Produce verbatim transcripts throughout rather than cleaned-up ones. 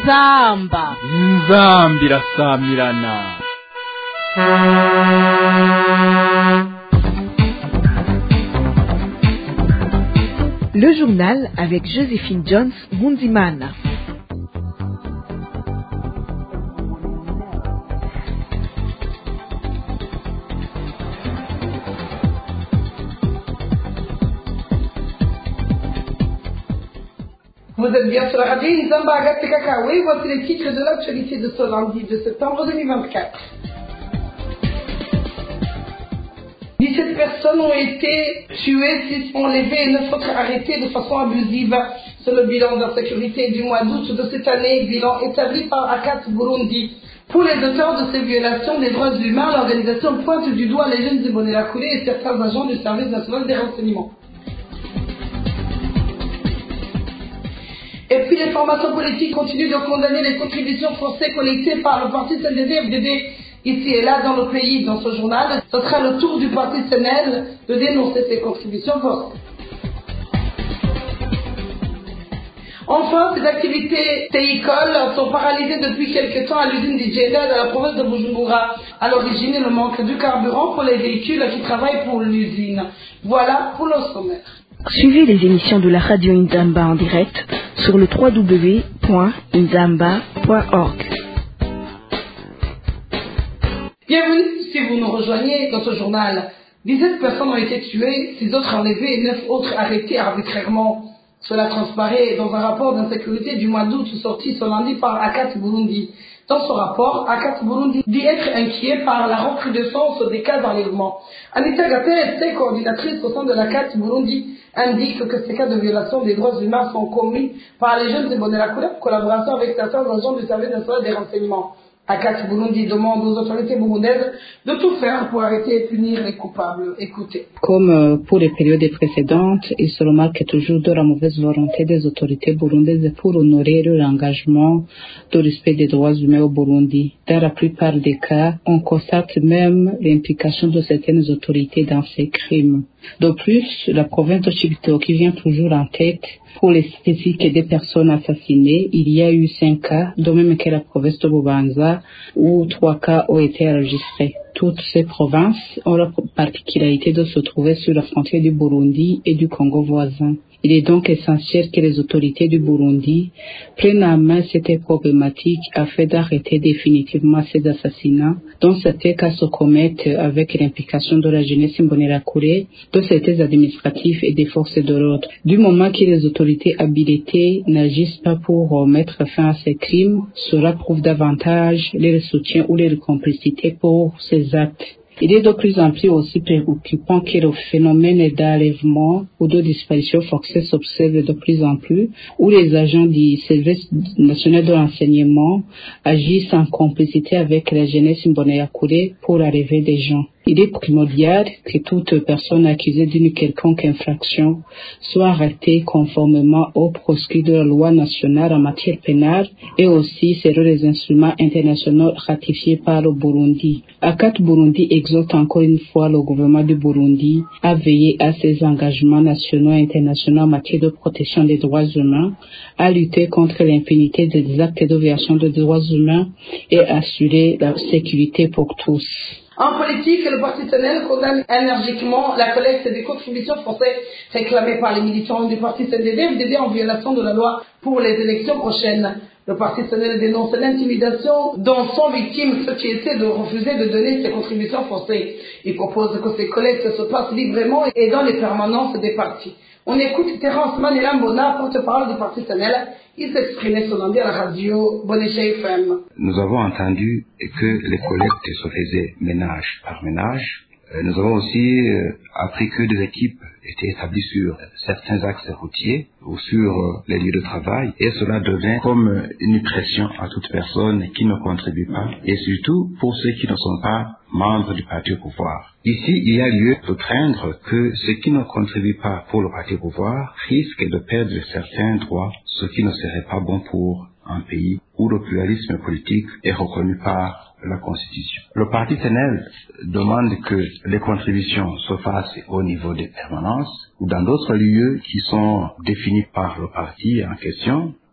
inzamba inzamba irasamirana. Le journal avec Joséphine Jones Ngunzimana. Vous êtes bien sur la radio Nzamba Agathe Kakawe. Voici les titres de l'actualité de ce lundi de septembre deux mille vingt-quatre. dix-sept personnes ont été tuées, six enlevées et neuf autres arrêtées de façon abusive. C'est le bilan d'insécurité du mois d'août de cette année, bilan établi par ACAT Burundi. Pour les auteurs de ces violations des droits humains, l'organisation pointe du doigt les jeunes Imbonerakure et certains agents du service national des renseignements. Et puis les formations politiques continuent de condamner les contributions forcées collectées par le parti C N D D F D D ici et là dans le pays. Dans ce journal, ce sera le tour du parti C N L de dénoncer ces contributions forcées. Enfin, ces activités téicoles sont paralysées depuis quelque temps à l'usine d'Igéda de la province de Bujumbura. À l'origine, le manque du carburant pour les véhicules qui travaillent pour l'usine. Voilà pour le sommaire. Suivez les émissions de la radio Nzamba en direct sur le w w w point nzamba point org. Bienvenue si vous nous rejoignez dans ce journal. dix-sept personnes ont été tuées, six autres enlevées et neuf autres arrêtées arbitrairement. Cela transparaît dans un rapport d'insécurité du mois d'août sorti ce lundi par ACAT Burundi. Dans ce rapport, ACAT Burundi dit être inquiet par la recrudescence des cas d'enlèvement. Anita Gatete, coordinatrice au sein de l'ACAT Burundi, indique que ces cas de violation des droits humains sont commis par les jeunes Imbonerakure en collaboration avec certains agents du service national des renseignements. ACAT Burundi demande aux autorités burundaises de tout faire pour arrêter et punir les coupables. Écoutez. Comme pour les périodes précédentes, il se remarque toujours de la mauvaise volonté des autorités burundaises pour honorer leur engagement de respect des droits humains au Burundi. Dans la plupart des cas, on constate même l'implication de certaines autorités dans ces crimes. De plus, la province de Chibitoke vient toujours en tête pour les statistiques des personnes assassinées. Il y a eu cinq cas, de même que la province de Bubanza, où trois cas ont été enregistrés. Toutes ces provinces ont la particularité de se trouver sur la frontière du Burundi et du Congo voisin. Il est donc essentiel que les autorités du Burundi prennent en main cette problématique afin d'arrêter définitivement ces assassinats, dont certains cas se commettent avec l'implication de la jeunesse Imbonerakure, de certains administratifs et des forces de l'ordre. Du moment que les autorités habilitées n'agissent pas pour mettre fin à ces crimes, cela prouve davantage leur soutien ou leur complicité pour ces actes. Il est de plus en plus aussi préoccupant que le phénomène d'enlèvement ou de disparition forcée s'observe de plus en plus, où les agents du service national de renseignement agissent en complicité avec la jeunesse Imbonerakure pour enlever des gens. Il est primordial que toute personne accusée d'une quelconque infraction soit arrêtée conformément aux proscrits de la loi nationale en matière pénale et aussi selon les instruments internationaux ratifiés par le Burundi. ACAT Burundi exhorte encore une fois le gouvernement du Burundi à veiller à ses engagements nationaux et internationaux en matière de protection des droits humains, à lutter contre l'impunité des actes de violation des droits humains et assurer la sécurité pour tous. En politique, le parti C N L condamne énergiquement la collecte des contributions forcées réclamées par les militants du parti C N D D F D D en violation de la loi pour les élections prochaines. Le parti C N L dénonce l'intimidation dont sont victimes ceux qui essaient de refuser de donner ces contributions forcées. Il propose que ces collectes se passent librement et dans les permanences des partis. On écoute Terence Manelambona, porte-parole du parti C N L. Il s'exprimait ce lundi à la radio Bonécha F M. Nous avons entendu que les collectes se faisaient ménage par ménage. Nous avons aussi appris que des équipes étaient établies sur certains axes routiers ou sur les lieux de travail, et cela donnait comme une pression à toute personne qui ne contribue pas, et surtout pour ceux qui ne sont pas membres du parti au pouvoir. Ici, il y a lieu de craindre que ceux qui ne contribuent pas pour le parti au pouvoir risquent de perdre certains droits, ce qui ne serait pas bon pour un pays où le pluralisme politique est reconnu par la Constitution. Le parti C N L demande que les contributions se fassent au niveau des permanences ou dans d'autres lieux qui sont définis par le parti en question,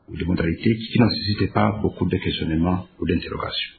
ou des modalités qui ne nécessitaient pas beaucoup de questionnements ou d'interrogations.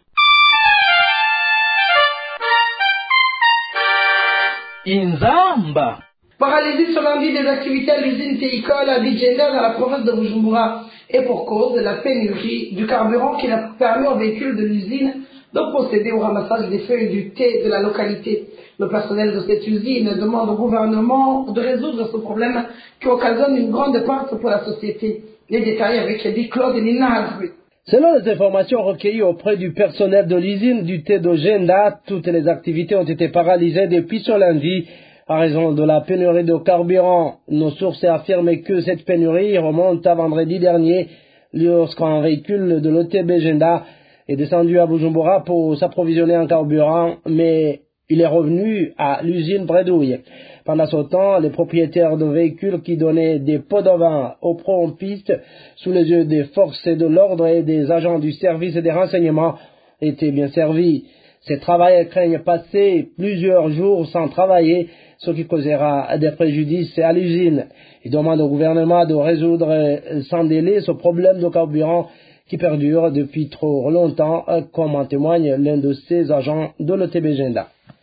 Inzamba. Paralysie ce lundi des activités à l'usine Teikol à Bijenda dans la province de Bujumbura et pour cause de la pénurie du carburant qui n'a permis aux véhicules de l'usine de procéder au ramassage des feuilles du thé de la localité. Le personnel de cette usine demande au gouvernement de résoudre ce problème qui occasionne une grande perte pour la société. Les détails avec Eddie Claude et Nina Hazri. Selon les informations recueillies auprès du personnel de l'usine du thé de Jenda, toutes les activités ont été paralysées depuis ce lundi à raison de la pénurie de carburant. Nos sources affirment que cette pénurie remonte à vendredi dernier lorsqu'un véhicule de l'O T B Jenda est descendu à Bujumbura pour s'approvisionner en carburant, mais il est revenu à l'usine Bredouille. Pendant ce temps, les propriétaires de véhicules qui donnaient des pots de vin aux pompistes sous les yeux des forces de l'ordre et des agents du service des renseignements étaient bien servis. Ces travailleurs craignent passer plusieurs jours sans travailler, ce qui causera des préjudices à l'usine. Ils demandent au gouvernement de résoudre sans délai ce problème de carburant qui perdure depuis trop longtemps, comme en témoigne l'un de ces agents de l'O T B Jenda.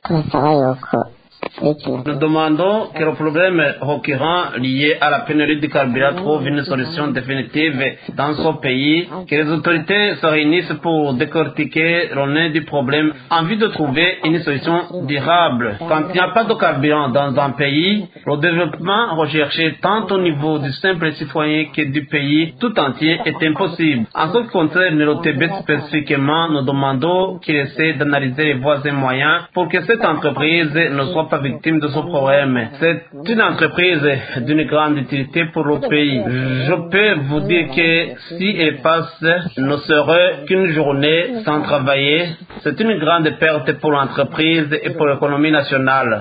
Nous demandons que le problème récurrent lié à la pénurie de carburant trouve une solution définitive dans ce pays, que les autorités se réunissent pour décortiquer le nez du problème en vue de trouver une solution durable. Quand il n'y a pas de carburant dans un pays, le développement recherché tant au niveau du simple citoyen que du pays tout entier est impossible. En ce qui concerne l'O T B spécifiquement, nous demandons qu'il essaie d'analyser les voies et moyens pour que cette entreprise ne soit pas victime de ce problème. C'est une entreprise d'une grande utilité pour le pays. Je peux vous dire que si elle passe, ne serait qu'une journée sans travailler. C'est une grande perte pour l'entreprise et pour l'économie nationale.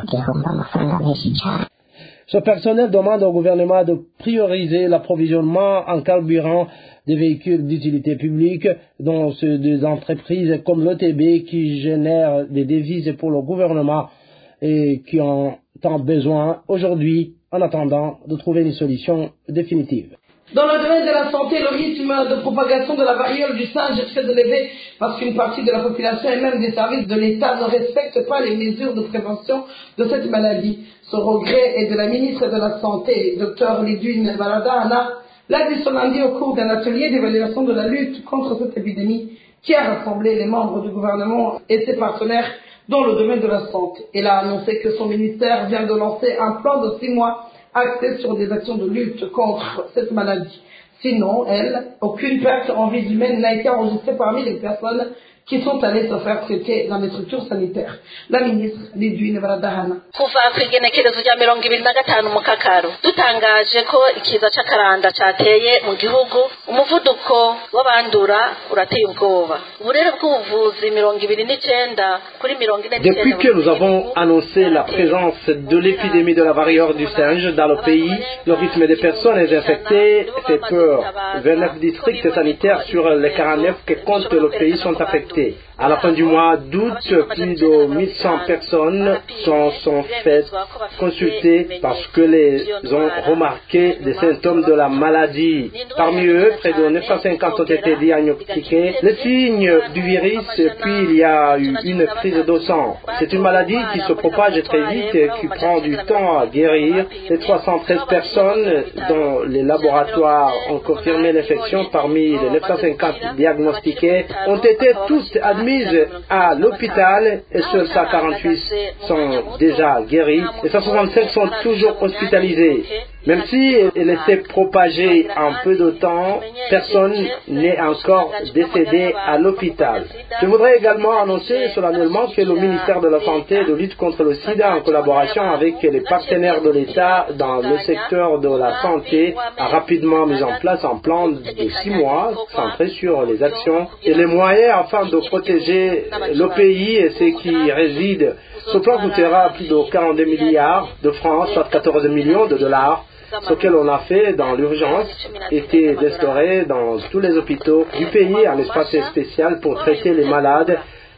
Ce personnel demande au gouvernement de prioriser l'approvisionnement en carburant des véhicules d'utilité publique, dont ceux des entreprises comme l'O T B qui génèrent des devises pour le gouvernement et qui ont tant besoin aujourd'hui en attendant de trouver une solution définitive. Dans le domaine de la santé, le rythme de propagation de la variole du singe est très élevé parce qu'une partie de la population et même des services de l'État ne respectent pas les mesures de prévention de cette maladie. Ce regret est de la ministre de la Santé, Dr Lidwine Baladahana, l'a dit ce lundi au cours d'un atelier d'évaluation de la lutte contre cette épidémie qui a rassemblé les membres du gouvernement et ses partenaires dans le domaine de la santé. Elle a annoncé que son ministère vient de lancer un plan de six mois axé sur des actions de lutte contre cette maladie. Sinon, elle, aucune perte en vie humaine n'a été enregistrée parmi les personnes qui sont allées se faire traiter dans les structures sanitaires. La ministre Lidwine Baladahana. Kuva kw'igenekerezo rya mirongo ibiri na gatanu mu kakaro dutangaje ko ikiza c'akaranda cateye mu gihugu, umuvuduko w'abandura urateye ubwoba. Uburere bw'ubuvuzi mirongo ibiri n'icenda kuri mirongo ine n'icenda. Depuis que nous avons annoncé la présence de l'épidémie de la variole du singe dans le pays, le rythme des personnes infectées fait peur. vingt-neuf districts sanitaires sur les quarante-neuf que compte le pays sont affectés. À la fin du mois d'août, plus de mille cent personnes sont, sont faites consulter parce que les ont remarqué des symptômes de la maladie. Parmi eux, près de neuf cent cinquante ont été diagnostiqués les signes du virus, puis il y a eu une prise de sang. C'est une maladie qui se propage très vite et qui prend du temps à guérir. Les trois cent treize personnes dont les laboratoires ont confirmé l'infection parmi les neuf cent cinquante diagnostiqués ont été tous admises à l'hôpital et seuls cent quarante-huit sont déjà guéris et cent soixante-cinq sont toujours hospitalisés. Même si elle s'est propagée en peu de temps, personne n'est encore décédé à l'hôpital. Je voudrais également annoncer solennellement que le ministère de la Santé et de lutte contre le sida, en collaboration avec les partenaires de l'État dans le secteur de la santé, a rapidement mis en place un plan de six mois centré sur les actions et les moyens afin de protéger le pays et ceux qui résident. Ce plan coûtera plus de quarante-deux milliards de francs, soit quatorze millions de dollars. Ce que l'on a fait dans l'urgence était d'instaurer dans tous les hôpitaux du pays un espace spécial pour traiter les malades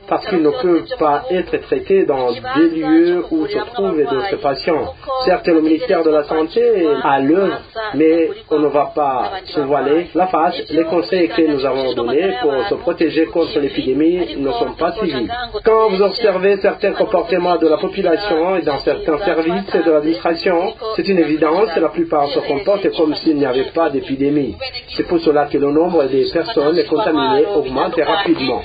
parce qu'ils ne peuvent pas être traités dans des lieux où se trouvent de ces patients. Certes, le ministère de la Santé est à l'œuvre, mais on ne va pas se voiler la face. Les conseils que nous avons donnés pour se protéger contre l'épidémie ne sont pas suivis. Quand vous observez certains comportements de la population et dans certains services de l'administration, c'est une évidence, la plupart se comportent comme s'il n'y avait pas d'épidémie. C'est pour cela que le nombre des personnes contaminées augmente rapidement.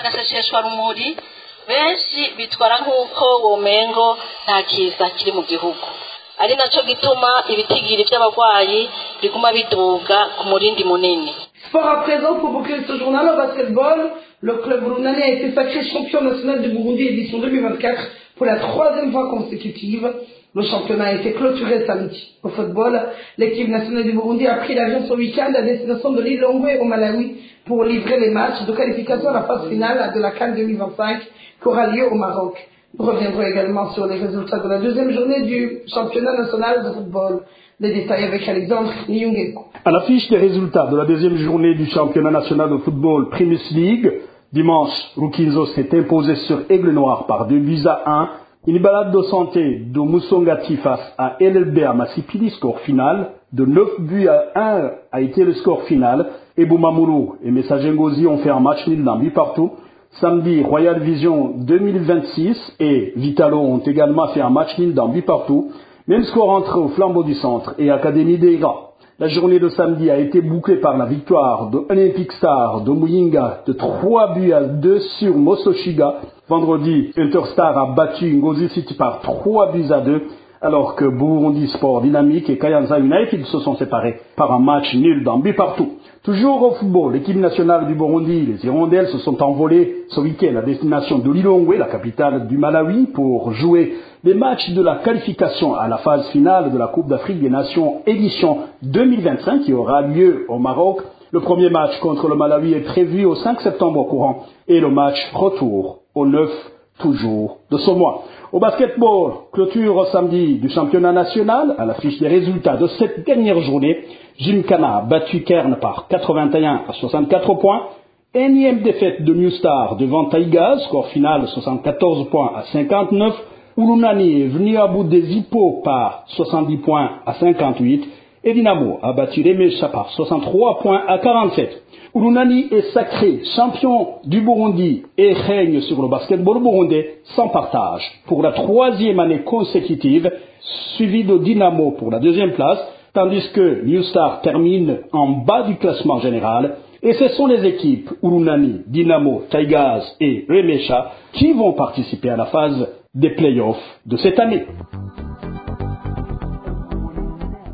benshi bitwara nk'uko womengo nta kiza kiri mu gihugu ari nacyo gituma ibitigiri by'abarwayi biguma biduga ku murindi munini. Sport à présent pour boucler ce journal au basketball. Le club burundais a été sacré champion national du Burundi édition deux mille vingt-quatre pour la troisième fois consécutive. Le championnat a été clôturé samedi. Au football, l'équipe nationale du Burundi a pris l'avion ce week-end à destination de Lilongwe au Malawi pour livrer les matchs de qualification à la phase finale de la CAN deux mille vingt-cinq qui aura lieu au Maroc. Nous reviendrons également sur les résultats de la deuxième journée du championnat national de football. Les détails avec Alexandre Nyungeko. À l'affiche des résultats de la deuxième journée du championnat national de football Primus League, dimanche, Rukinzo s'est imposé sur Aigle Noir par deux buts à un. Une balade de santé de Moussongati face à L L B à Massipili, score final de neuf buts à un a été le score final. Et Boumamuru et Messager Ngozi ont fait un match nul d'un but partout. Samedi, Royal Vision deux mille vingt-six et Vitalo ont également fait un match nul d'un but partout. Même score entre Flambeau du Centre et Académie des Gras. La journée de samedi a été bouclée par la victoire de Olympic Star de Muyinga de trois buts à deux sur Mososhiga. Vendredi, Interstar a battu Ngozi City par trois buts à deux, alors que Burundi Sport Dynamique et Kayanza United se sont séparés par un match nul d'un but partout. Toujours au football, l'équipe nationale du Burundi, les Hirondelles, se sont envolées ce week-end à destination de Lilongwe, la capitale du Malawi, pour jouer les matchs de la qualification à la phase finale de la Coupe d'Afrique des Nations édition deux mille vingt-cinq qui aura lieu au Maroc. Le premier match contre le Malawi est prévu au cinq septembre courant et le match retour au neuf toujours de ce mois. Au basketball, clôture samedi du championnat national à l'affiche des résultats de cette dernière journée. Gymkhana a battu Kern par quatre-vingt-un à soixante-quatre points. Énième défaite de New Star devant Taïgaz, score final soixante-quatorze points à cinquante-neuf. Ulunani est venu à bout des Hippos par soixante-dix points à cinquante-huit. Et Dynamo a battu Remesha par soixante-trois points à quarante-sept. Ulunani est sacré champion du Burundi et règne sur le basketball burundais sans partage pour la troisième année consécutive, suivi de Dynamo pour la deuxième place, tandis que New Star termine en bas du classement général. Et ce sont les équipes Ulunani, Dynamo, Taïgaz et Remesha qui vont participer à la phase des playoffs de cette année.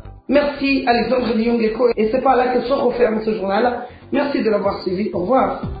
Merci Alexandre Nyongeko et c'est par là que se referme ce journal. Merci de l'avoir suivi. Au revoir.